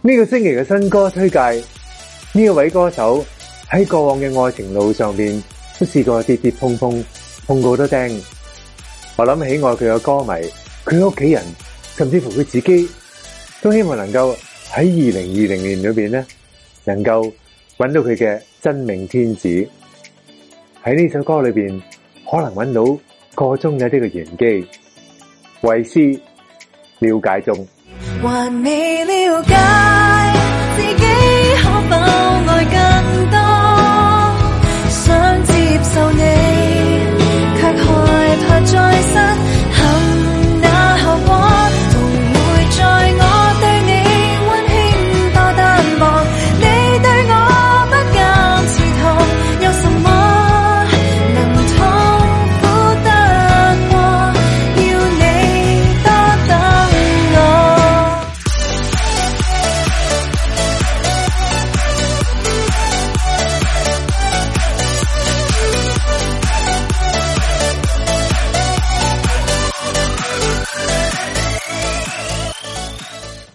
呢個星期嘅新歌推介，呢一位歌手喺過往嘅愛情路上邊都試過跌跌碰碰，碰過好多釘。我諗起愛佢嘅歌迷，佢嘅屋企人，甚至乎佢自己，都希望能夠喺2020年裏邊咧，能夠揾到佢嘅真命天子。喺呢首歌裏邊，可能揾到個中嘅呢個玄機。為師了解中， 還未了解自己可否愛更多，想接受你卻害怕再失